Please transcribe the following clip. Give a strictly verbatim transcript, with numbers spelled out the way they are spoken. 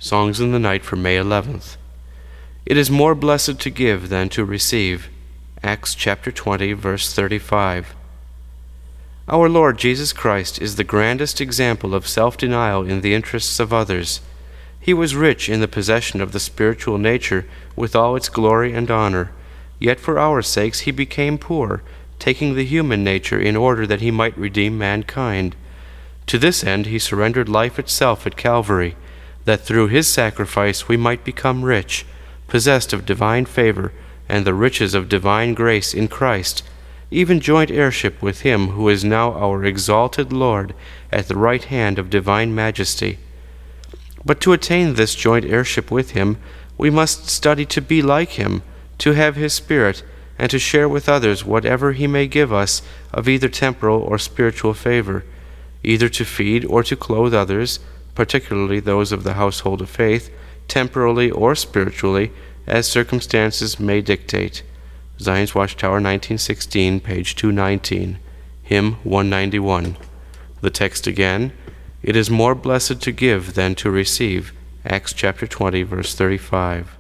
Songs in the Night for May eleventh. It is more blessed to give than to receive. Acts chapter twenty, verse thirty-five. Our Lord Jesus Christ is the grandest example of self-denial in the interests of others. He was rich in the possession of the spiritual nature with all its glory and honor, yet for our sakes he became poor, taking the human nature in order that he might redeem mankind. To this end he surrendered life itself at Calvary, that through his sacrifice we might become rich, possessed of divine favor and the riches of divine grace in Christ, even joint heirship with him who is now our exalted Lord at the right hand of divine majesty. But to attain this joint heirship with him, we must study to be like him, to have his Spirit, and to share with others whatever he may give us of either temporal or spiritual favor, either to feed or to clothe others, particularly those of the household of faith, temporally or spiritually, as circumstances may dictate. Zion's Watchtower, nineteen sixteen, page two nineteen, hymn one ninety-one. The text again, it is more blessed to give than to receive. Acts chapter twenty, verse thirty-five.